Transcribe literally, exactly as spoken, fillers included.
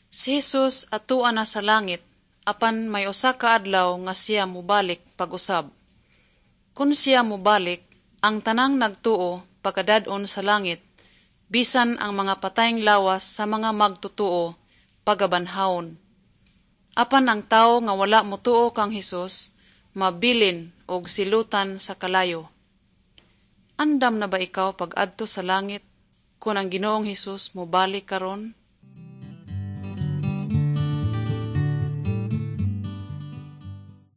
Si Jesus atuan na sa langit, apan may usa ka adlaw nga siya mubalik pag-usab. Kun siya mubalik, ang tanang nagtuo pagkadadon sa langit, bisan ang mga patayng lawas sa mga magtutuo pagabanhawon. Apan ang tawo nga wala motuo kang Hesus, mabilin og silutan sa kalayo. Andam na ba ikaw pag adto sa langit, kun ang Ginoong Hesus mubalik karon?